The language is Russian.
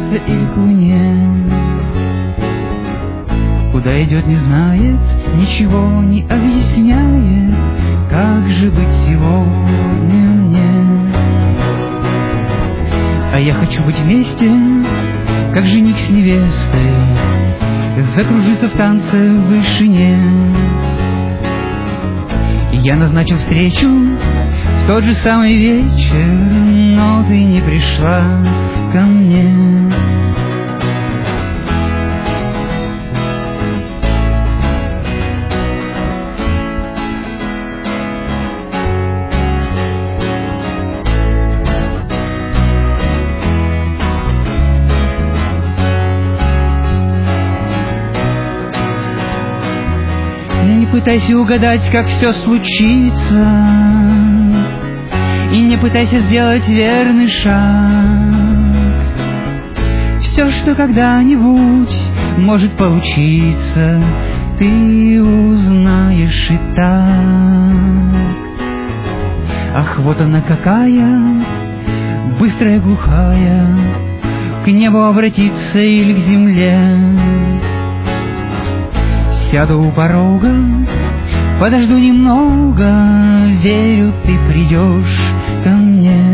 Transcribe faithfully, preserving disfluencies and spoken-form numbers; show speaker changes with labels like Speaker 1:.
Speaker 1: солнце или к луне. Куда идет, не знает, ничего не объясняет. Как же быть сегодня мне? А я хочу быть вместе, как жених с невестой, закружиться в танце в вышине. Я назначил встречу в тот же самый вечер, но ты не пришла ко мне. Не пытайся угадать, как все случится, и не пытайся сделать верный шаг. Все, что когда-нибудь может получиться, ты узнаешь и так. Ах, вот она какая, быстрая, глухая, к небу обратиться или к земле. Сяду у порога, подожду немного, верю, ты придешь ко мне.